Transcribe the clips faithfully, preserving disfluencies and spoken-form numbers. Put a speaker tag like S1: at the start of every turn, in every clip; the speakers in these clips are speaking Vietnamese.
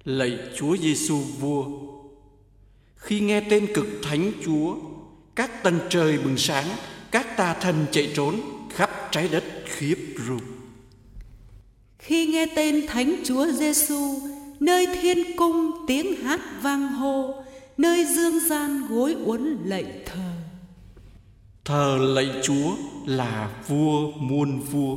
S1: Lạy Chúa Giêsu vua, khi nghe tên cực thánh Chúa, các tầng trời bừng sáng, các tà thần chạy trốn, khắp trái đất khiếp run.
S2: Khi nghe tên Thánh Chúa Giêsu, nơi thiên cung tiếng hát vang hô, nơi dương gian gối uốn lạy thờ.
S1: Thờ lạy Chúa là vua muôn vua.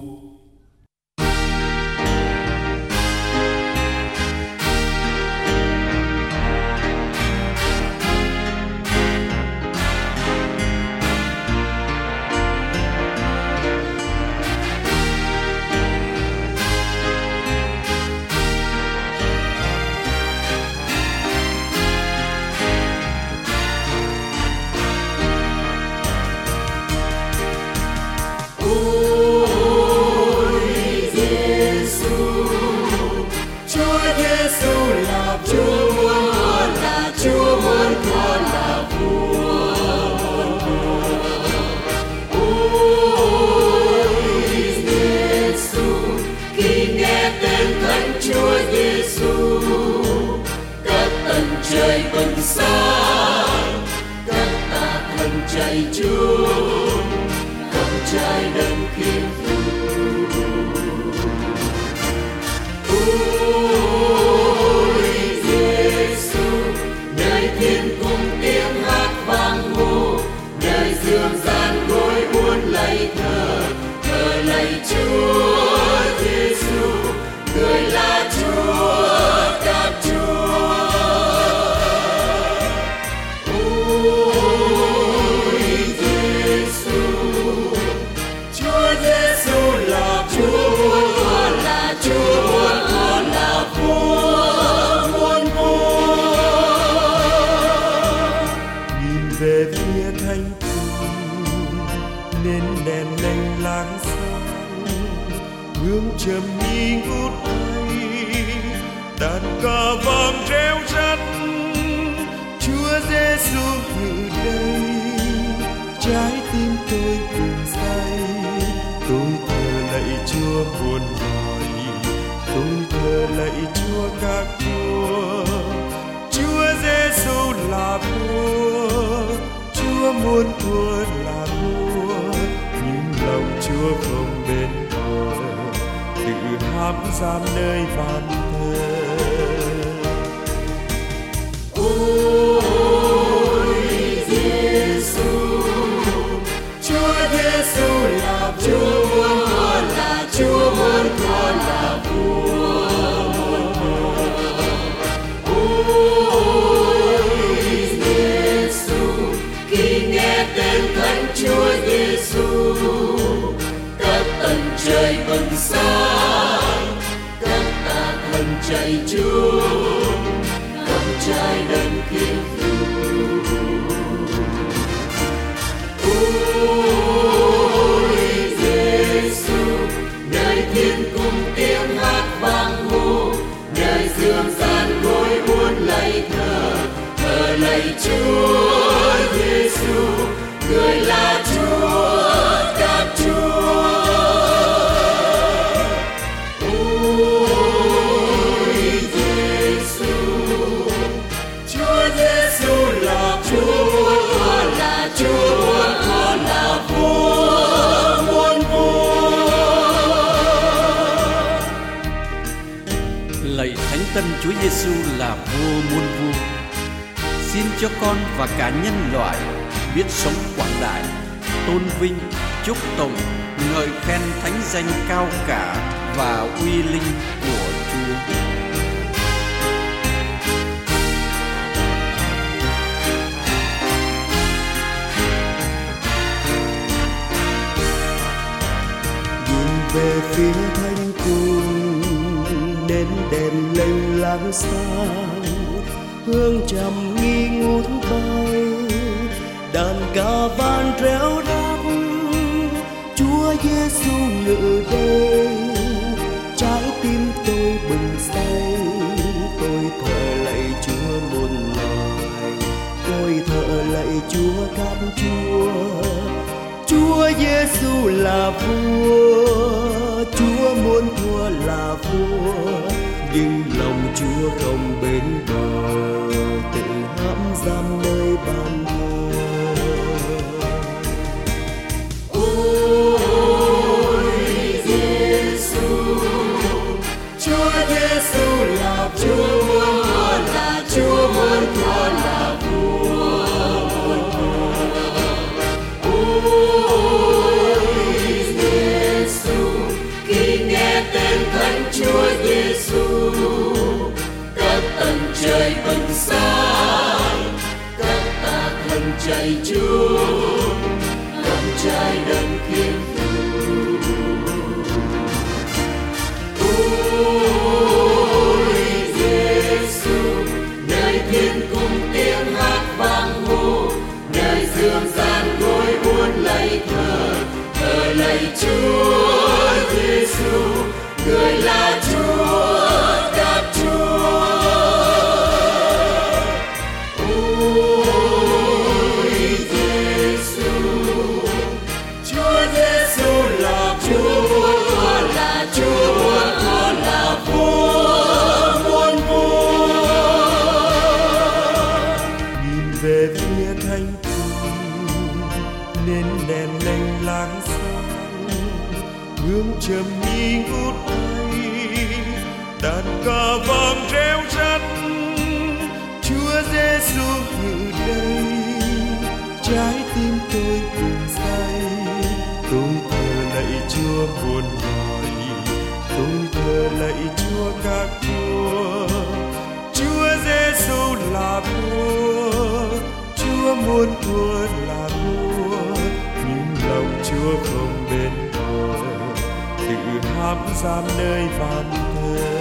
S3: Trời bừng sáng, các tà thần chạy trốn, khắp trái đất khiếp run. Ôi Giêsu, nơi thiên cung tiếng hát vang hô, nơi dương gian gối uốn lạy thờ, thờ lạy Chúa Giêsu, người là Chúa các Chúa.
S4: Về phía thánh cung nên đèn lênh láng sáng, hương trầm nghi ngút bay, đàn ca vang reo rắt. Chúa Giêsu ngự đây, trái tim tôi bừng say. Tôi thờ lạy Chúa muôn loài, tôi thờ lạy Chúa các vua. Chúa Giêsu là vua, Chúa muôn vua là vua, nhưng lòng Chúa không bên bờ, tự hám giam nơi bàn thờ.
S3: Ôi Giêsu, Chúa Giêsu là Chúa muôn vua, là Chúa muôn vua là vua muôn vua. Ôi Giêsu, khi nghe tên Thánh Chúa Giêsu, các tầng trời bừng sáng, các tà thần chạy trốn, khắp trái đất khiếp run. Ôi Giêsu, nơi thiên cung tiếng hát vang hô, nơi dương gian gối uốn lạy thờ, thờ lạy Chúa Giêsu, người là Chúa các Chúa. Ôi Giêsu, Chúa Giêsu là Chúa muôn vua, là Chúa muôn vua là vua muôn vua.
S1: Lạy Thánh Tân Chúa Giêsu là vua muôn vua, xin cho con và cả nhân loại biết sống quảng đại, tôn vinh, chúc tụng, ngợi khen thánh danh cao cả và uy linh của Chúa.
S4: Nhìn về phía thánh cung đến đèn lênh láng sáng, hương trầm nghi ngút bay, đàn ca vang réo rắt. Chúa Giêsu ngự đây, trái tim tôi bừng say. Tôi thờ lạy Chúa muôn loài, tôi thờ lạy Chúa các Chúa. Chúa Giêsu là vua, Chúa muôn vua là vua, nhưng lòng Chúa không bến bờ, tự hãm giam nơi ban thờ.
S3: Ôi Giêsu, Chúa Giêsu là Chúa muôn thuở, là Chúa muôn thuở, là vua muôn thuở. Ôi Giêsu, khi nghe tên Thánh Chúa Giêsu, các tầng trời bừng sáng, các tà thần chạy trốn, khắp trái đất thiên thu. Ôi Giêsu, nơi thiên cung tiếng hát vang hô, nơi dương gian gối buồn lạy thờ, thờ lạy Chúa Giêsu, người là Chúa các Chúa. Ôi Giêsu, Chúa Giêsu là Chúa muôn thuở, là Chúa muôn thuở, là vua muôn vua.
S4: Nhìn về phía thánh cung nên đèn lênh láng sáng, hương trầm nghi ngút bay, đàn ca vang reo rắt. Chúa Giêsu ngự đây, trái tim tôi bừng say. Tôi thờ lạy Chúa muôn loài, tôi thờ lạy Chúa các vua. Chúa Giêsu là vua, Chúa muôn thuở là vua, nhưng lòng Chúa không bền bờ, tự hãm giam nơi ban thờ.